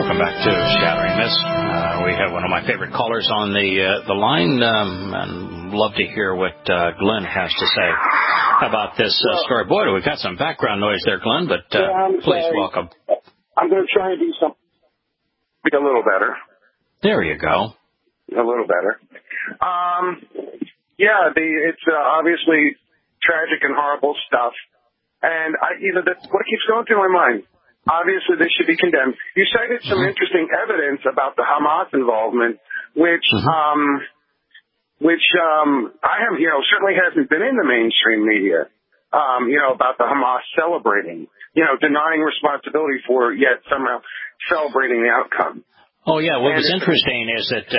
Welcome back to Shattering This. We have one of my favorite callers on the line, and love to hear what Glenn has to say about this story. Boy, we've got some background noise there, Glenn, but please welcome. I'm going to try and do something a little better. There you go. A little better. It's obviously tragic and horrible stuff, and what keeps going through my mind. Obviously, this should be condemned. You cited some interesting evidence about the Hamas involvement, which I have, certainly hasn't been in the mainstream media, about the Hamas celebrating, denying responsibility for yet somehow celebrating the outcome. Oh, yeah. What was interesting is that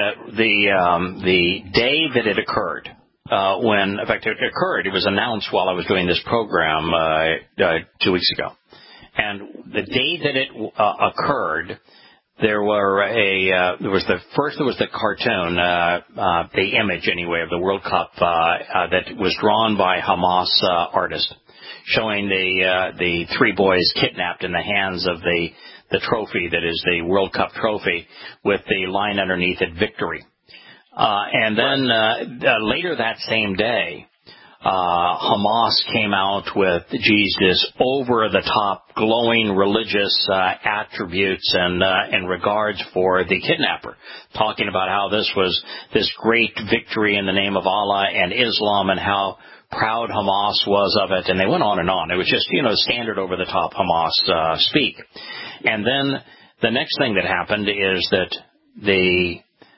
the day that it occurred, in fact, it occurred, it was announced while I was doing this program 2 weeks ago. And the day that it occurred, there was the cartoon, the image anyway of the World Cup that was drawn by Hamas artist, showing the three boys kidnapped in the hands of the trophy that is the World Cup trophy, with the line underneath it, victory. And then later that same day, Hamas came out with, this over-the-top, glowing religious attributes and regards for the kidnapper, talking about how this was this great victory in the name of Allah and Islam and how proud Hamas was of it. And they went on and on. It was just, standard over-the-top Hamas speak. And then the next thing that happened is that the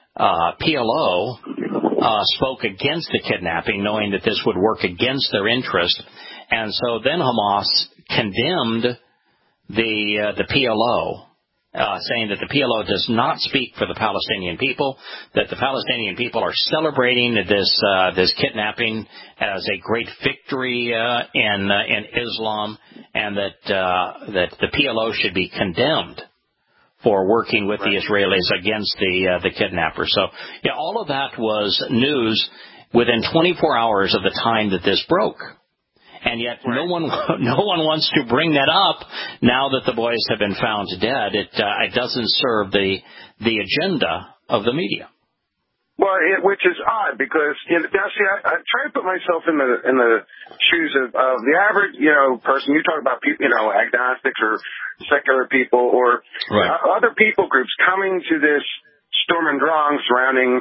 PLO spoke against the kidnapping, knowing that this would work against their interest. And so then Hamas condemned the PLO, saying that the PLO does not speak for the Palestinian people, that the Palestinian people are celebrating this kidnapping as a great victory in Islam, and that the PLO should be condemned for working with the Israelis against the kidnappers. So, all of that was news within 24 hours of the time that this broke. And yet no one wants to bring that up now that the boys have been found dead. It doesn't serve the agenda of the media. Well, which is odd because I try to put myself in the shoes of the average person. You talk about people, agnostics or secular people or other people groups coming to this storm and drang surrounding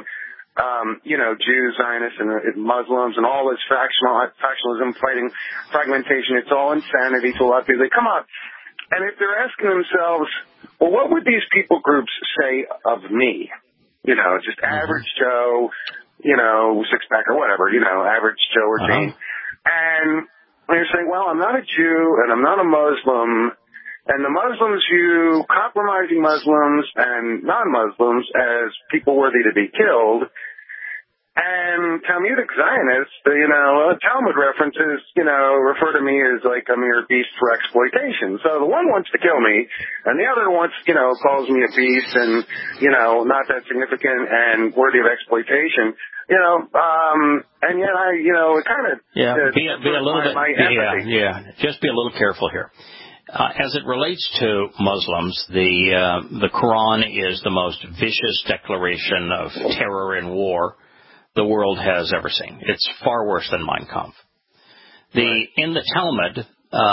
Jews, Zionists, and Muslims, and all this factionalism, fighting, fragmentation. It's all insanity to a lot of people. They come out, and if they're asking themselves, well, what would these people groups say of me? Just average Joe, six-pack or whatever, average Joe or Jane. And you're saying, well, I'm not a Jew and I'm not a Muslim, and the Muslims view compromising Muslims and non-Muslims as people worthy to be killed. And Talmudic Zionists, Talmud references, refer to me as like a mere beast for exploitation. So the one wants to kill me, and the other calls me a beast and, not that significant and worthy of exploitation. And yet it kind of... be a little bit... just be a little careful here. As it relates to Muslims, the Quran is the most vicious declaration of terror and war the world has ever seen. It's far worse than Mein Kampf. In the Talmud,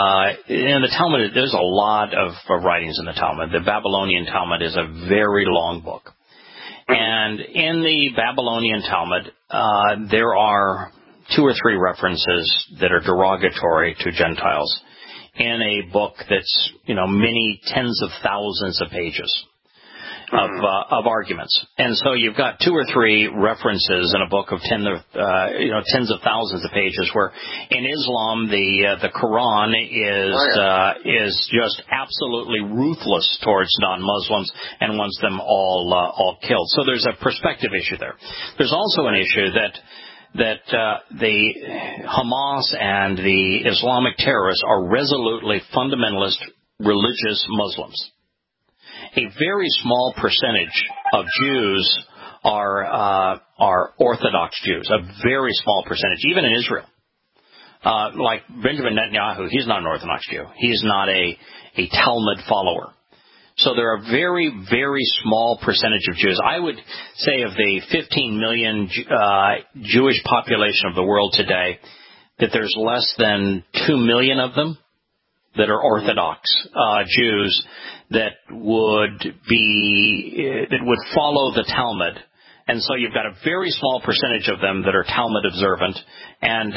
there's a lot of writings in the Talmud. The Babylonian Talmud is a very long book. And in the Babylonian Talmud, there are 2 or 3 references that are derogatory to Gentiles in a book that's, many tens of thousands of pages of arguments. And so you've got 2 or 3 references in a book of tens of thousands of pages where in Islam the Quran is just absolutely ruthless towards non-Muslims and wants them all killed. So there's a perspective issue there. There's also an issue that the Hamas and the Islamic terrorists are resolutely fundamentalist religious Muslims. A very small percentage of Jews are Orthodox Jews, a very small percentage, even in Israel. Like Benjamin Netanyahu, he's not an Orthodox Jew. He's not a Talmud follower. So there are a very, very small percentage of Jews. I would say of the 15 million Jewish population of the world today, that there's less than 2 million of them that are Orthodox Jews that would follow the Talmud. And so you've got a very small percentage of them that are Talmud observant, and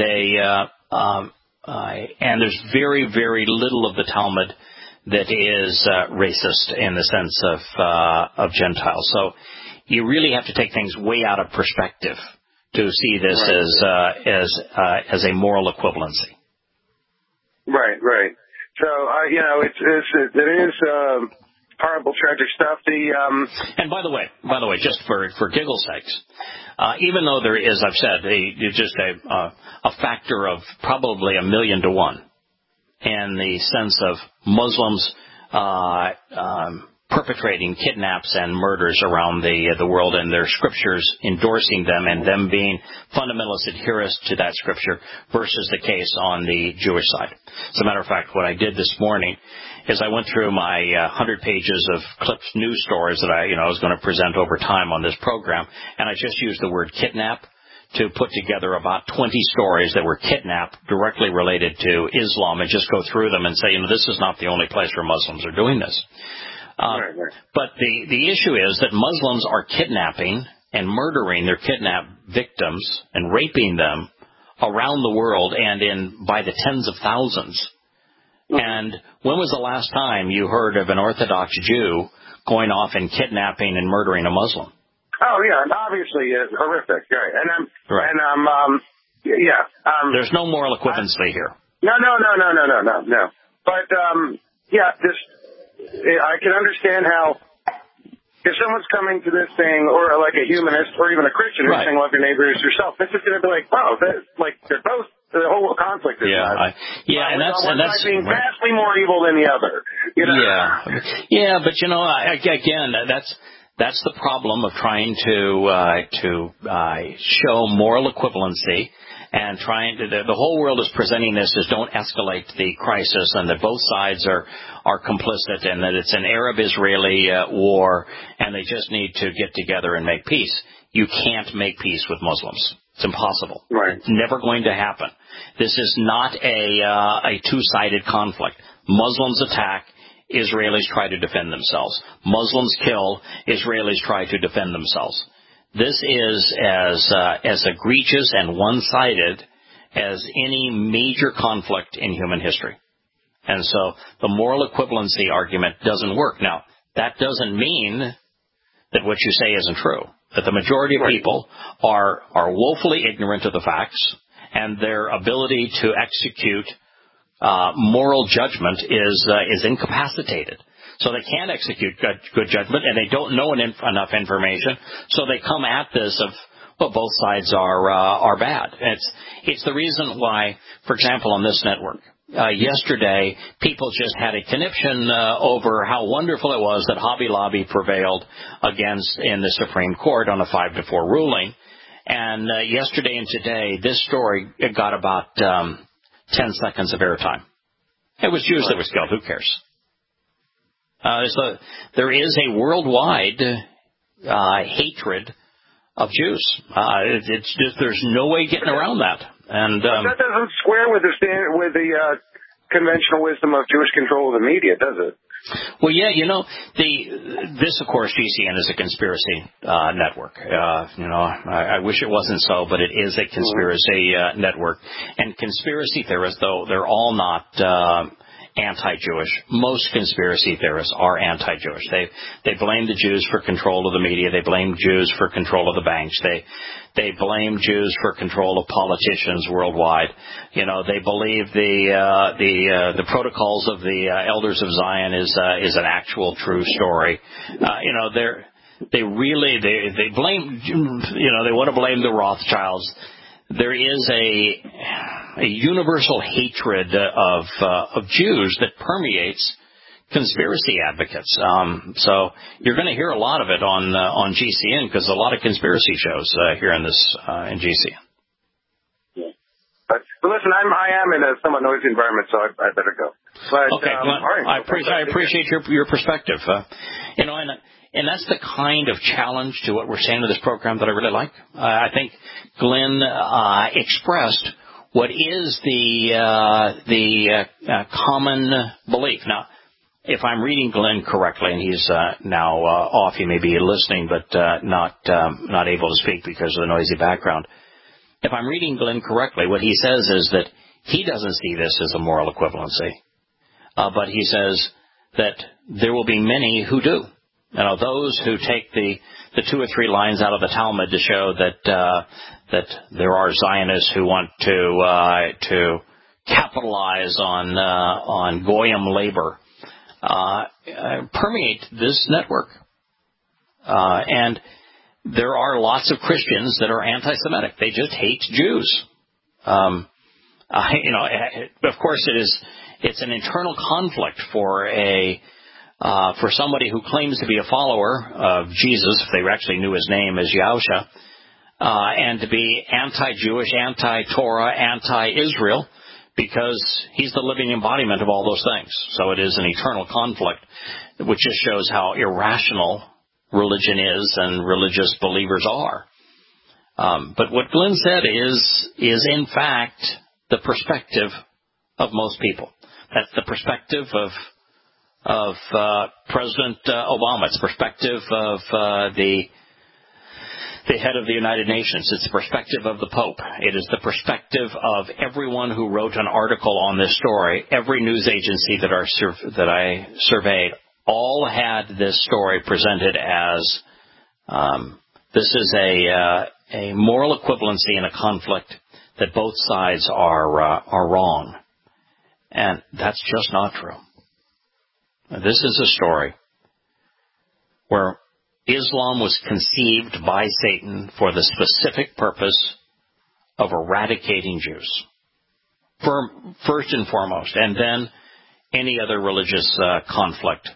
and there's very, very little of the Talmud that is racist in the sense of Gentiles. So you really have to take things way out of perspective to see this as a moral equivalency. Right. So it is horrible, tragic stuff. And by the way, just for giggle's sakes, even though there is, I've said, just a factor of probably 1 million to 1 in the sense of Muslims perpetrating kidnaps and murders around the world, and their scriptures endorsing them and them being fundamentalist adherents to that scripture versus the case on the Jewish side. As a matter of fact, what I did this morning is I went through my 100 pages of clipped news stories that I was going to present over time on this program, and I just used the word kidnap to put together about 20 stories that were kidnapped directly related to Islam, and just go through them and say, this is not the only place where Muslims are doing this. But the issue is that Muslims are kidnapping and murdering their kidnapped victims and raping them around the world and by the tens of thousands. And when was the last time you heard of an Orthodox Jew going off and kidnapping and murdering a Muslim? Oh yeah, and obviously it's horrific, right? There's no moral equivalency here. No. But I can understand how if someone's coming to this thing, or like a humanist, or even a Christian who's saying love your neighbor as yourself, this is going to be like, wow, they're both. The whole conflict is and that's being vastly more evil than the other. But again, that's the problem of trying to show moral equivalency, and the whole world is presenting this as don't escalate the crisis, and that both sides are complicit, and that it's an Arab-Israeli war, and they just need to get together and make peace. You can't make peace with Muslims. It's impossible. Right. It's never going to happen. This is not a two-sided conflict. Muslims attack, Israelis try to defend themselves. Muslims kill, Israelis try to defend themselves. This is as egregious and one-sided as any major conflict in human history. And so the moral equivalency argument doesn't work. Now, that doesn't mean that what you say isn't true, that the majority of people are woefully ignorant of the facts, and their ability to execute moral judgment is incapacitated. So they can't execute good judgment, and they don't know enough information, so they come at this of, well, both sides are bad. It's the reason why, for example, on this network, yesterday, people just had a conniption over how wonderful it was that Hobby Lobby prevailed in the Supreme Court on a 5-4 ruling. And yesterday and today, this story got about 10 seconds of airtime. It was Jews that was killed. Who cares? So there is a worldwide hatred of Jews. It's just there's no way getting around that. And that doesn't square with the conventional wisdom of Jewish control of the media, does it? Well, yeah, this, of course, GCN is a conspiracy network. I wish it wasn't so, but it is a conspiracy network. And conspiracy theorists, though, they're all not anti-Jewish. Most conspiracy theorists are anti-Jewish. They blame the Jews for control of the media. They blame Jews for control of the banks. They blame Jews for control of politicians worldwide. They believe the protocols of the Elders of Zion is an actual true story. They blame, they want to blame the Rothschilds. There is a universal hatred of Jews that permeates conspiracy advocates. So you're going to hear a lot of it on GCN, because a lot of conspiracy shows here in GCN. Yeah. But listen, I am in a somewhat noisy environment, so I better go. But, okay, Glenn, I appreciate your perspective. And that's the kind of challenge to what we're saying to this program that I really like. I think Glenn expressed what is the common belief. Now, if I'm reading Glenn correctly, and he's now off, he may be listening, but not able to speak because of the noisy background. If I'm reading Glenn correctly, what he says is that he doesn't see this as a moral equivalency, but he says that there will be many who do. Those who take the 2 or 3 lines out of the Talmud to show that there are Zionists who want to capitalize on Goyim labor, permeate this network. And there are lots of Christians that are anti-Semitic. They just hate Jews. Of course, it's an internal conflict for somebody who claims to be a follower of Jesus, if they actually knew his name as Yahusha, and to be anti-Jewish, anti-Torah, anti-Israel, because he's the living embodiment of all those things. So it is an eternal conflict, which just shows how irrational religion is and religious believers are. But what Glenn said is in fact the perspective of most people. That's the perspective of President Obama. It's the perspective of the head of the United Nations. It's the perspective of the Pope. It is the perspective of everyone who wrote an article on this story. Every news agency that I surveyed all had this story presented as this is a moral equivalency in a conflict, that both sides are wrong. And that's just not true. This is a story where Islam was conceived by Satan for the specific purpose of eradicating Jews, first and foremost, and then any other religious conflict.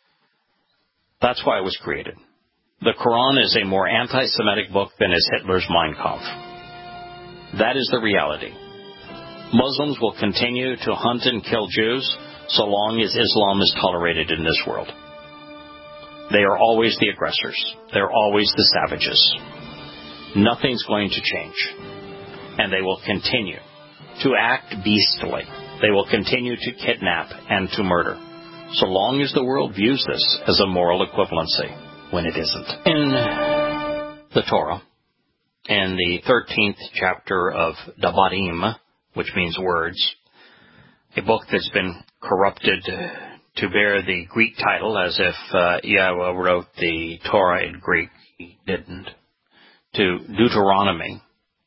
That's why it was created. The Quran is a more anti-Semitic book than is Hitler's Mein Kampf. That is the reality. Muslims will continue to hunt and kill Jews so long as Islam is tolerated in this world. They are always the aggressors. They're always the savages. Nothing's going to change. And they will continue to act beastly. They will continue to kidnap and to murder, so long as the world views this as a moral equivalency, when it isn't. In the Torah, in the 13th chapter of Devarim, which means words, a book that's been corrupted to bear the Greek title, as if Yahweh wrote the Torah in Greek. He didn't. To Deuteronomy,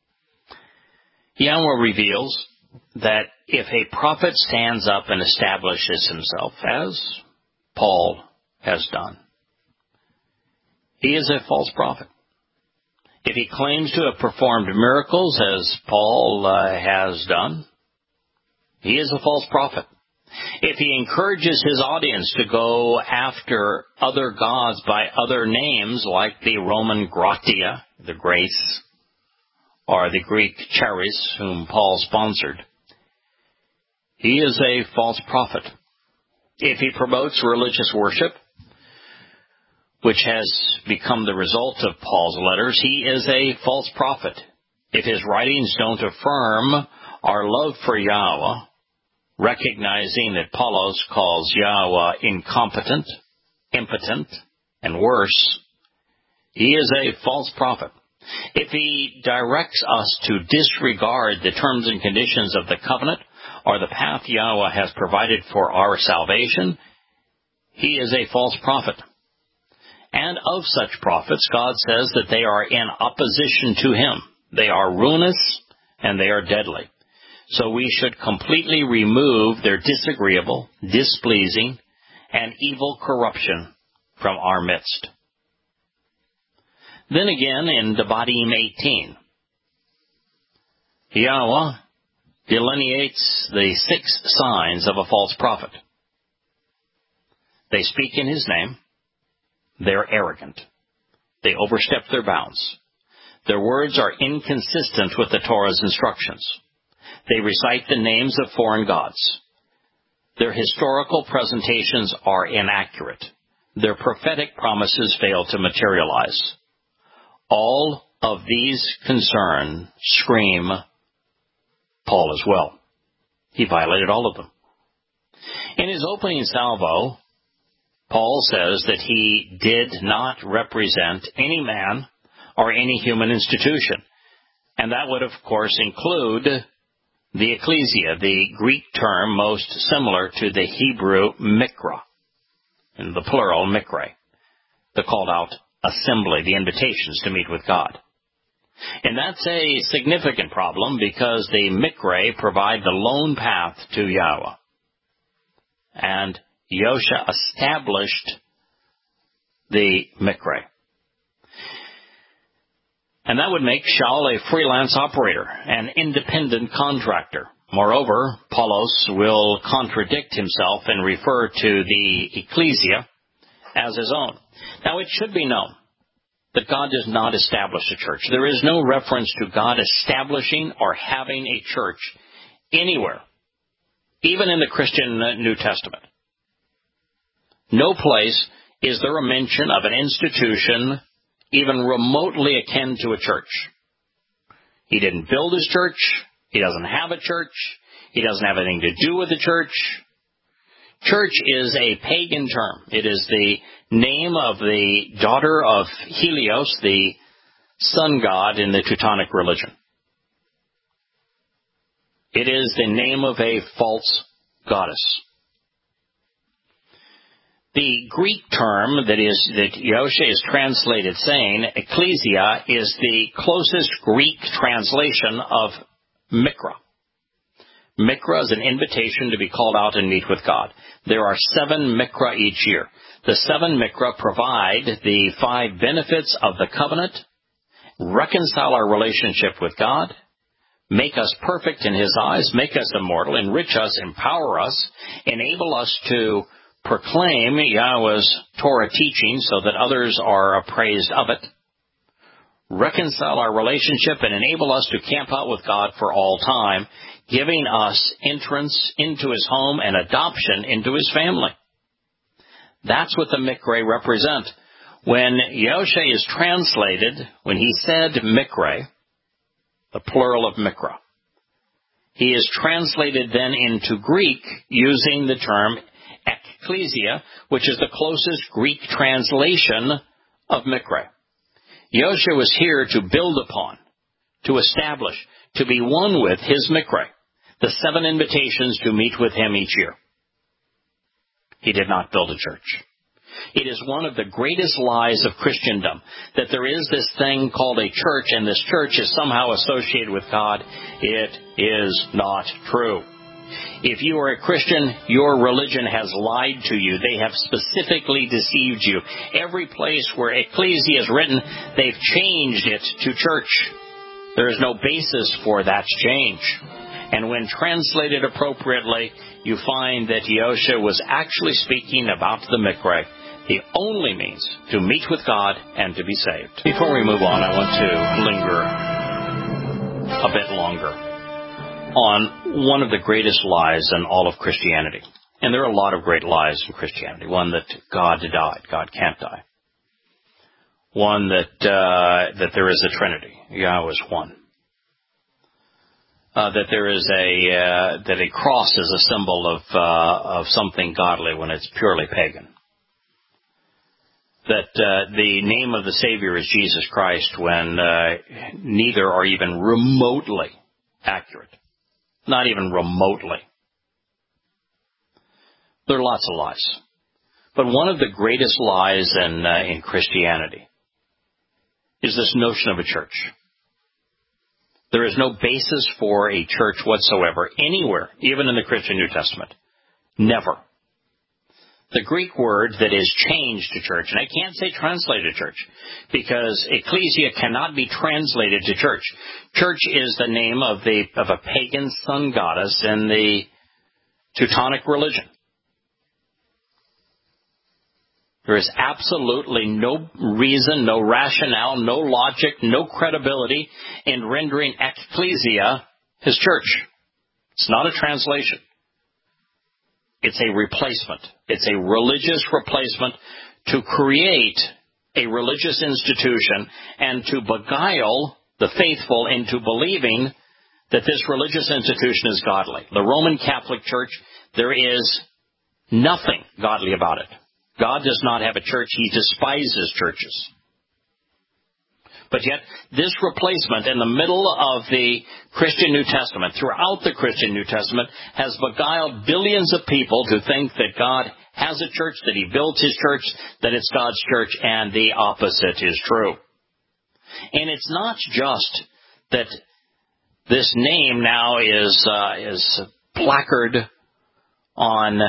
Yahweh reveals that if a prophet stands up and establishes himself, as Paul has done, he is a false prophet. If he claims to have performed miracles, as Paul has done, he is a false prophet. If he encourages his audience to go after other gods by other names, like the Roman Gratia, the Grace, or the Greek Charis, whom Paul sponsored, he is a false prophet. If he promotes religious worship, which has become the result of Paul's letters, he is a false prophet. If his writings don't affirm our love for Yahweh, recognizing that Paulos calls Yahweh incompetent, impotent, and worse, he is a false prophet. If he directs us to disregard the terms and conditions of the covenant or the path Yahweh has provided for our salvation, he is a false prophet. And of such prophets, God says that they are in opposition to him. They are ruinous and they are deadly. So we should completely remove their disagreeable, displeasing, and evil corruption from our midst. Then again in Devarim 18, Yahweh delineates the 6 signs of a false prophet. They speak in his name. They're arrogant. They overstep their bounds. Their words are inconsistent with the Torah's instructions. They recite the names of foreign gods. Their historical presentations are inaccurate. Their prophetic promises fail to materialize. All of these concerns scream Paul as well. He violated all of them. In his opening salvo, Paul says that he did not represent any man or any human institution. And that would, of course, include the ecclesia, the Greek term most similar to the Hebrew mikra, in the plural mikre, the called out assembly, the invitations to meet with God. And that's a significant problem because the mikre provide the lone path to Yahweh. And Yosha established the mikre. And that would make Shaul a freelance operator, an independent contractor. Moreover, Paulos will contradict himself and refer to the ecclesia as his own. Now, it should be known that God does not establish a church. There is no reference to God establishing or having a church anywhere, even in the Christian New Testament. No place is there a mention of an institution even remotely akin to a church. He didn't build his church. He doesn't have a church. He doesn't have anything to do with the church. Church is a pagan term. It is the name of the daughter of Helios, the sun god in the Teutonic religion. It is the name of a false goddess. The Greek term that Yosha is translated saying, ecclesia, is the closest Greek translation of mikra. Mikra is an invitation to be called out and meet with God. There are 7 mikra each year. The 7 mikra provide the 5 benefits of the covenant, reconcile our relationship with God, make us perfect in His eyes, make us immortal, enrich us, empower us, enable us to proclaim Yahweh's Torah teaching so that others are appraised of it, reconcile our relationship and enable us to camp out with God for all time, giving us entrance into His home and adoption into His family. That's what the mikre represent. When Yosha is translated, when he said mikre, the plural of mikra, he is translated then into Greek using the term ecclesia, which is the closest Greek translation of mikre. Yosha was here to build upon, to establish, to be one with his mikre, the 7 invitations to meet with him each year. He did not build a church. It is one of the greatest lies of Christendom that there is this thing called a church and this church is somehow associated with God. It is not true. If you are a Christian, your religion has lied to you. They have specifically deceived you. Every place where ecclesia is written, they've changed it to church. There is no basis for that change. And when translated appropriately, you find that Yosha was actually speaking about the mikre, the only means to meet with God and to be saved. Before we move on, I want to linger a bit longer on one of the greatest lies in all of Christianity. And there are a lot of great lies in Christianity. One that God died. God can't die. One that there is a Trinity. Yahweh is one. That there is that a cross is a symbol of something godly when it's purely pagan. That the name of the Savior is Jesus Christ when neither are even remotely accurate. Not even remotely. There are lots of lies. But one of the greatest lies in Christianity is this notion of a church. There is no basis for a church whatsoever, anywhere, even in the Christian New Testament. Never. The Greek word that is changed to church, and I can't say translated church, because ecclesia cannot be translated to church. Church is the name of a pagan sun goddess in the Teutonic religion. There is absolutely no reason, no rationale, no logic, no credibility in rendering ecclesia his church. It's not a translation. It's a replacement. It's a religious replacement to create a religious institution and to beguile the faithful into believing that this religious institution is godly. The Roman Catholic Church, there is nothing godly about it. God does not have a church. He despises churches. But yet, this replacement in the middle of the Christian New Testament, throughout the Christian New Testament, has beguiled billions of people to think that God has a church, that He built His church, that it's God's church, and the opposite is true. And it's not just that this name now is placarded on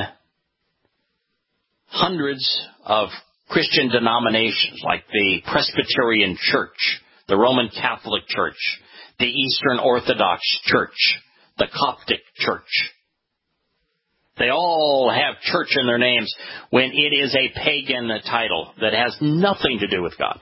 hundreds of Christian denominations like the Presbyterian Church, the Roman Catholic Church, the Eastern Orthodox Church, the Coptic Church. They all have church in their names when it is a pagan title that has nothing to do with God.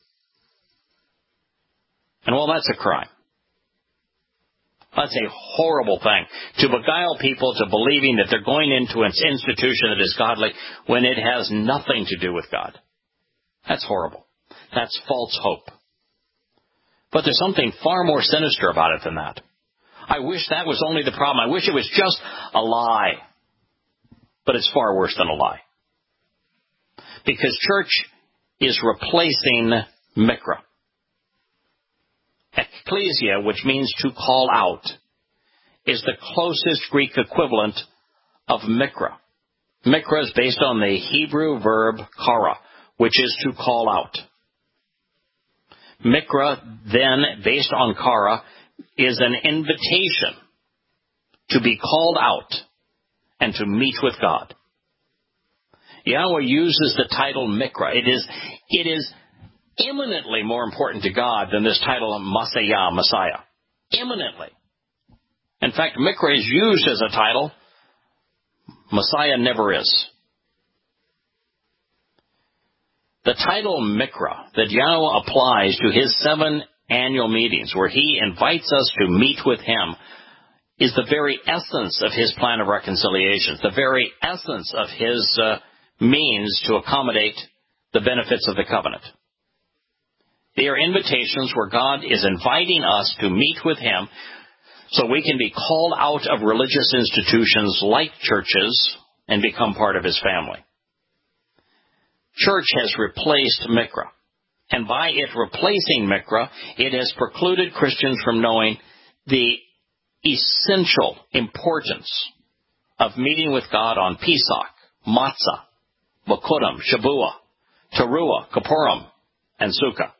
And well, that's a crime. That's a horrible thing, to beguile people to believing that they're going into an institution that is godly when it has nothing to do with God. That's horrible. That's false hope. But there's something far more sinister about it than that. I wish that was only the problem. I wish it was just a lie. But it's far worse than a lie. Because church is replacing mikra. Ecclesia, which means to call out, is the closest Greek equivalent of mikra. Mikra is based on the Hebrew verb kara, which is to call out. Mikra, then, based on kara, is an invitation to be called out and to meet with God. Yahweh uses the title mikra. It is eminently more important to God than this title of Messiah. Eminently. In fact, mikra is used as a title. Messiah never is. The title mikra that Yahweh applies to His 7 annual meetings, where He invites us to meet with Him, is the very essence of His plan of reconciliation, the very essence of His means to accommodate the benefits of the covenant. They are invitations where God is inviting us to meet with Him so we can be called out of religious institutions like churches and become part of His family. Church has replaced mikra. And by it replacing mikra, it has precluded Christians from knowing the essential importance of meeting with God on Pesach, Matzah, Bokurim, Shavuot, Teruah, Kippurim, and Sukkah.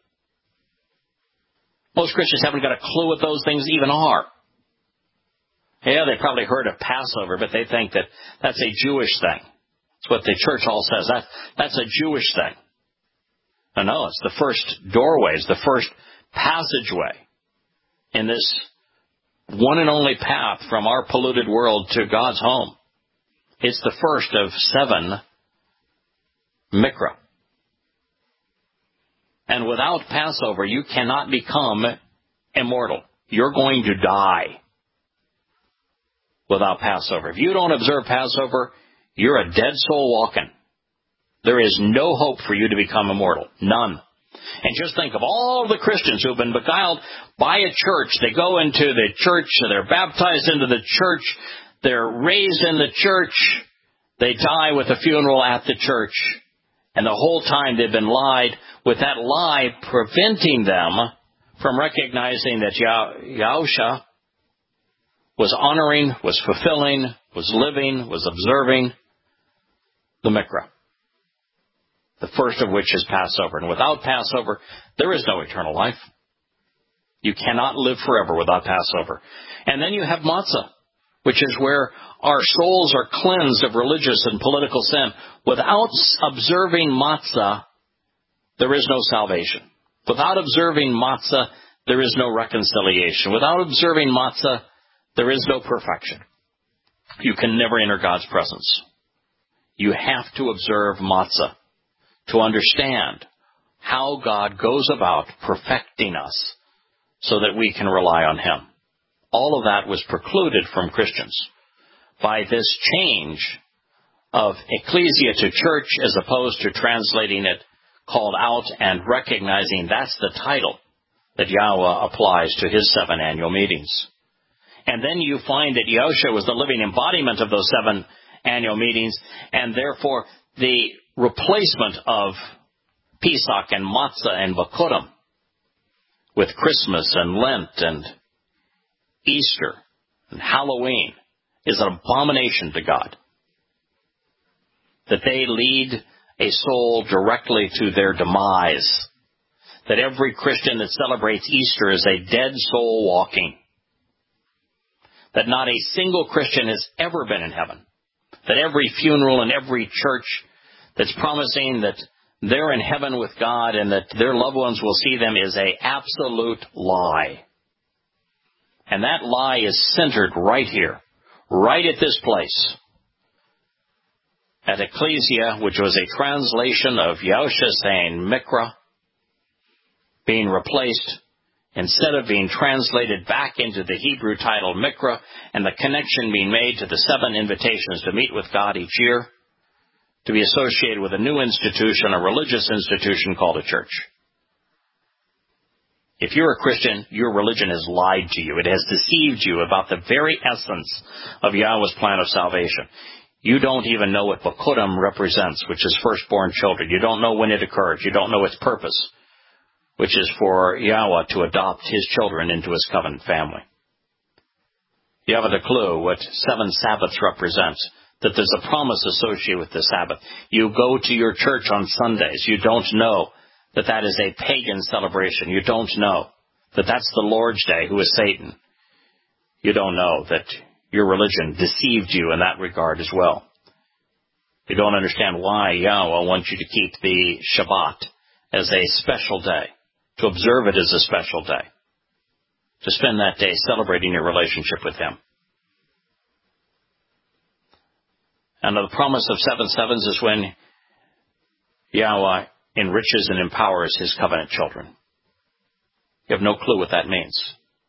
Most Christians haven't got a clue what those things even are. Yeah, they probably heard of Passover, but they think that that's a Jewish thing. That's what the church all says. That's a Jewish thing. No, it's the first doorway, it's the first passageway in this one and only path from our polluted world to God's home. It's the first of 7 mikra. And without Passover, you cannot become immortal. You're going to die without Passover. If you don't observe Passover, you're a dead soul walking. There is no hope for you to become immortal. None. And just think of all the Christians who have been beguiled by a church. They go into the church, they're baptized into the church, they're raised in the church, they die with a funeral at the church. And the whole time they've been lied, with that lie preventing them from recognizing that Yahusha was honoring, was fulfilling, was living, was observing the mikra. The first of which is Passover. And without Passover, there is no eternal life. You cannot live forever without Passover. And then you have matzah, which is where our souls are cleansed of religious and political sin. Without observing matzah, there is no salvation. Without observing matzah, there is no reconciliation. Without observing matzah, there is no perfection. You can never enter God's presence. You have to observe matzah to understand how God goes about perfecting us so that we can rely on Him. All of that was precluded from Christians by this change of ecclesia to church as opposed to translating it called out and recognizing that's the title that Yahweh applies to his 7 annual meetings. And then you find that Yahushua was the living embodiment of those 7 annual meetings, and therefore the replacement of Pesach and Matzah and Bikurim with Christmas and Lent and Easter and Halloween is an abomination to God. That they lead a soul directly to their demise. That every Christian that celebrates Easter is a dead soul walking. That not a single Christian has ever been in heaven. That every funeral and every church that's promising that they're in heaven with God and that their loved ones will see them is an absolute lie. And that lie is centered right here, right at this place. At Ecclesia, which was a translation of Yahushua saying Mikra, being replaced, instead of being translated back into the Hebrew title Mikra, and the connection being made to the 7 invitations to meet with God each year, to be associated with a new institution, a religious institution called a church. If you're a Christian, your religion has lied to you. It has deceived you about the very essence of Yahweh's plan of salvation. You don't even know what Bikurim represents, which is firstborn children. You don't know when it occurred. You don't know its purpose, which is for Yahweh to adopt his children into his covenant family. You haven't a clue what 7 Sabbaths represents, that there's a promise associated with the Sabbath. You go to your church on Sundays. You don't know that that is a pagan celebration. You don't know that that's the Lord's Day, who is Satan. You don't know that your religion deceived you in that regard as well. You don't understand why Yahweh wants you to keep the Shabbat as a special day, to observe it as a special day, to spend that day celebrating your relationship with him. And the promise of 7 sevens is when Yahweh enriches and empowers his covenant children. You have no clue what that means.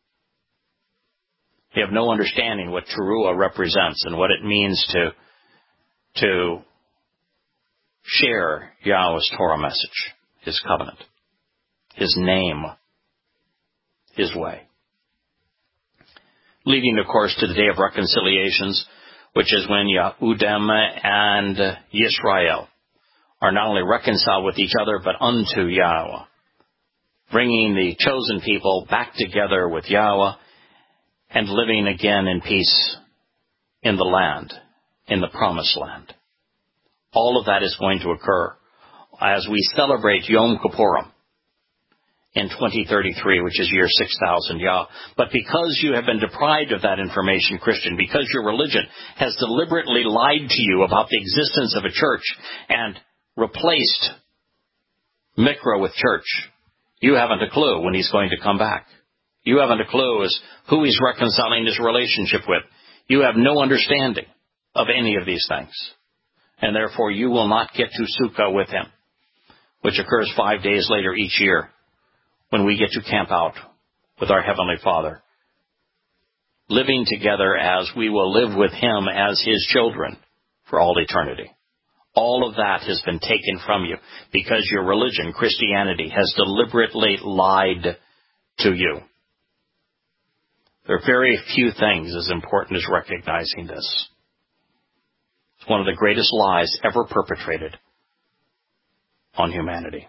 You have no understanding what Teruah represents and what it means to share Yahweh's Torah message, his covenant, his name, his way. Leading, of course, to the Day of Reconciliations, which is when Yehudim and Yisrael are not only reconciled with each other, but unto Yahweh, bringing the chosen people back together with Yahweh and living again in peace in the land, in the promised land. All of that is going to occur as we celebrate Yom Kippurim in 2033, which is year 6000 Yah. But because you have been deprived of that information, Christian, because your religion has deliberately lied to you about the existence of a church and replaced Mikra with church, you haven't a clue when he's going to come back. You haven't a clue as who he's reconciling his relationship with. You have no understanding of any of these things. And therefore you will not get to Sukkah with him, which occurs 5 days later each year, when we get to camp out with our Heavenly Father, living together as we will live with him as his children for all eternity. All of that has been taken from you because your religion, Christianity, has deliberately lied to you. There are very few things as important as recognizing this. It's one of the greatest lies ever perpetrated on humanity.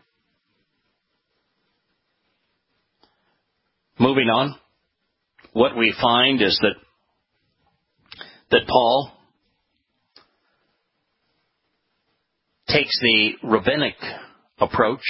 Moving on, what we find is that Paul takes the rabbinic approach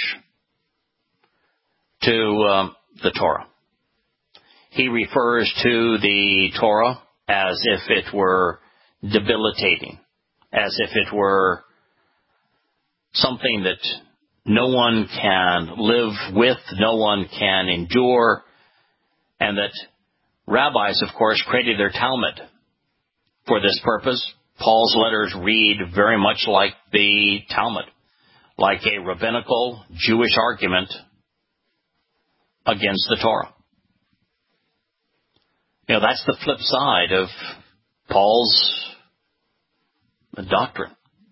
to the Torah. He refers to the Torah as if it were debilitating, as if it were something that no one can live with, no one can endure, and that rabbis, of course, created their Talmud for this purpose. Paul's letters read very much like the Talmud, like a rabbinical Jewish argument against the Torah. You know, that's the flip side of Paul's doctrine.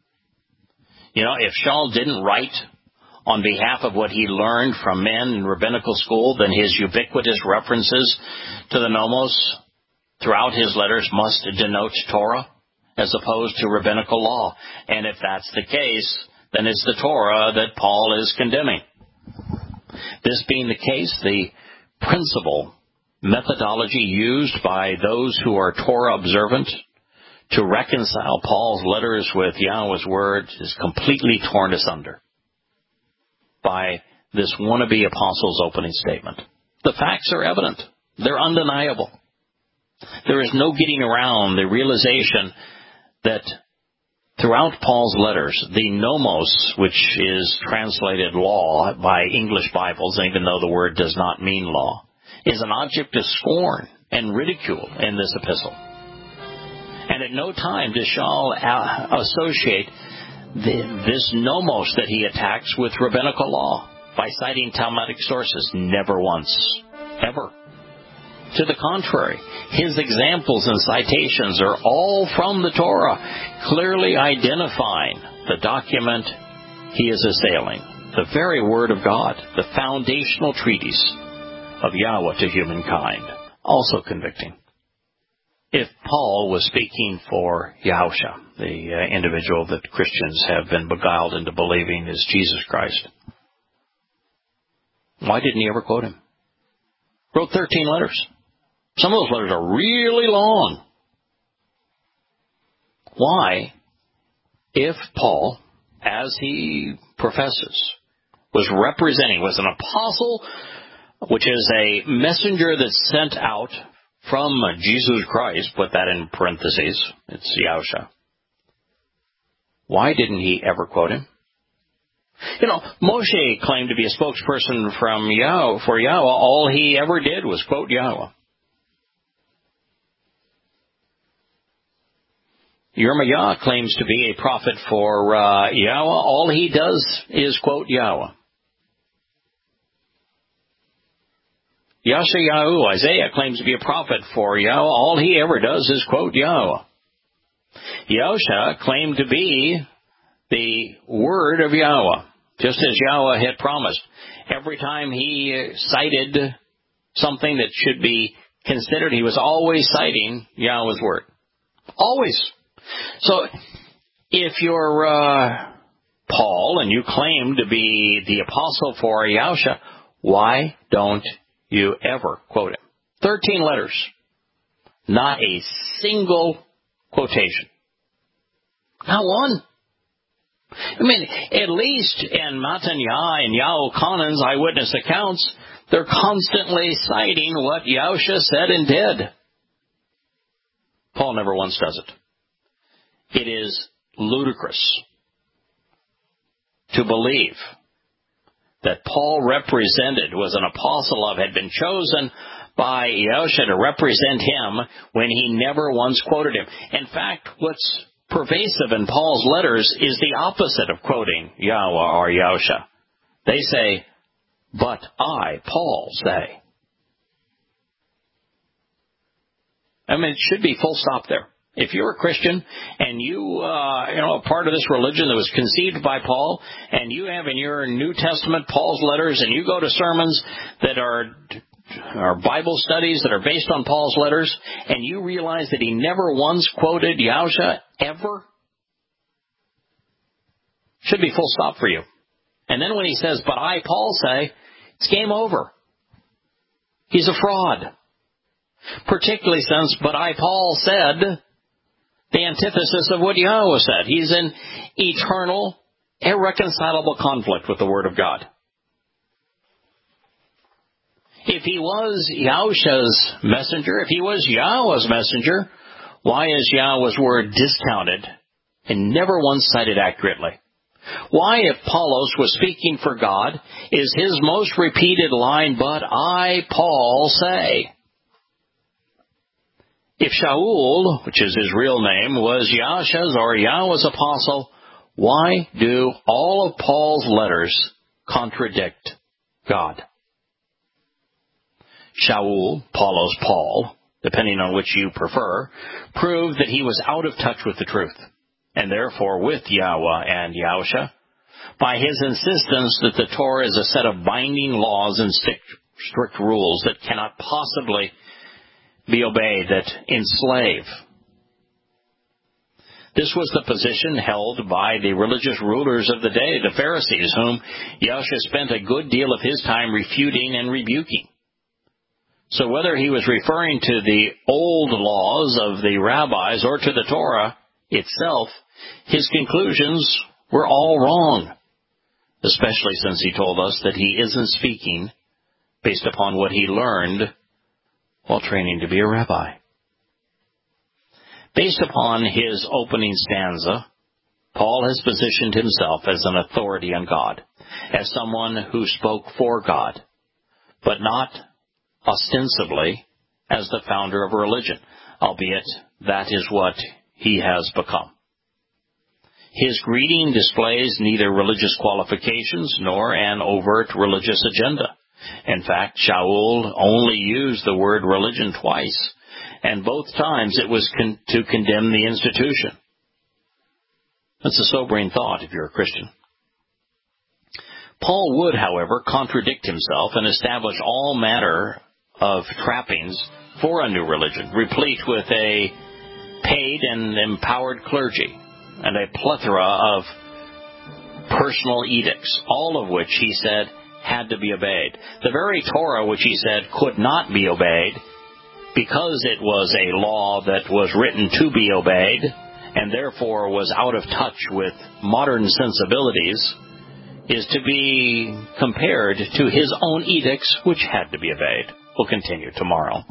You know, if Shaul didn't write on behalf of what he learned from men in rabbinical school, then his ubiquitous references to the nomos throughout his letters must denote Torah as opposed to rabbinical law. And if that's the case, then it's the Torah that Paul is condemning. This being the case, the principle, methodology used by those who are Torah observant to reconcile Paul's letters with Yahweh's word is completely torn asunder by this wannabe apostle's opening statement. The facts are evident. They're undeniable. There is no getting around the realization that throughout Paul's letters, the nomos, which is translated law by English Bibles, even though the word does not mean law, is an object of scorn and ridicule in this epistle. And at no time does Shaul associate this nomos that he attacks with rabbinical law by citing Talmudic sources. Never once. Ever. To the contrary, his examples and citations are all from the Torah, clearly identifying the document he is assailing, the very Word of God, the foundational treatise of Yahweh to humankind. Also convicting. If Paul was speaking for Yahusha, the individual that Christians have been beguiled into believing is Jesus Christ, why didn't he ever quote him? Wrote 13 letters. Some of those letters are really long. Why, if Paul, as he professes, was an apostle, which is a messenger that's sent out from Jesus Christ, put that in parentheses, it's Yahusha, why didn't he ever quote him? You know, Moshe claimed to be a spokesperson for Yahweh. All he ever did was quote Yahweh. Yirmiyahu claims to be a prophet for Yahweh. All he does is quote Yahweh. Yeshayahu, Isaiah, claims to be a prophet for Yahweh. All he ever does is quote Yahweh. Yahusha claimed to be the word of Yahweh, just as Yahweh had promised. Every time he cited something that should be considered, he was always citing Yahweh's word. Always. So, if you're Paul and you claim to be the apostle for Yahusha, why don't you ever quote him? 13 letters. Not a single quotation. Not one. I mean, at least in Matanya and Yahukanan's eyewitness accounts, they're constantly citing what Yahusha said and did. Paul never once does it. It is ludicrous to believe that Paul was an apostle had been chosen by Yahusha to represent him when he never once quoted him. In fact, what's pervasive in Paul's letters is the opposite of quoting Yahweh or Yahusha. They say, but I, Paul, say. I mean, it should be full stop there. If you're a Christian and you a part of this religion that was conceived by Paul, and you have in your New Testament Paul's letters, and you go to sermons that are Bible studies that are based on Paul's letters, and you realize that he never once quoted Yahusha ever, should be full stop for you. And then when he says, but I, Paul, say, it's game over. He's a fraud. Particularly since, but I, Paul, said the antithesis of what Yahweh said. He's in eternal, irreconcilable conflict with the Word of God. If he was Yahusha's messenger, if he was Yahweh's messenger, why is Yahweh's word discounted and never once cited accurately? Why, if Paulos was speaking for God, is his most repeated line, but I, Paul, say? If Shaul, which is his real name, was Yahusha's or Yahweh's apostle, why do all of Paul's letters contradict God? Shaul, Paulos, Paul, depending on which you prefer, proved that he was out of touch with the truth. and therefore with Yahweh and Yahusha, by his insistence that the Torah is a set of binding laws and strict rules that cannot possibly be obeyed, that enslave. This was the position held by the religious rulers of the day, the Pharisees, whom Yahusha spent a good deal of his time refuting and rebuking. So whether he was referring to the old laws of the rabbis or to the Torah itself, his conclusions were all wrong, especially since he told us that he isn't speaking based upon what he learned while training to be a rabbi. Based upon his opening stanza, Paul has positioned himself as an authority on God, as someone who spoke for God, but not ostensibly as the founder of a religion, albeit that is what he has become. His greeting displays neither religious qualifications nor an overt religious agenda. In fact, Shaul only used the word religion twice, and both times it was to condemn the institution. That's a sobering thought if you're a Christian. Paul would, however, contradict himself and establish all manner of trappings for a new religion, replete with a paid and empowered clergy and a plethora of personal edicts, all of which, he said, had to be obeyed. The very Torah, which he said could not be obeyed, because it was a law that was written to be obeyed, and therefore was out of touch with modern sensibilities, is to be compared to his own edicts, which had to be obeyed. We'll continue tomorrow.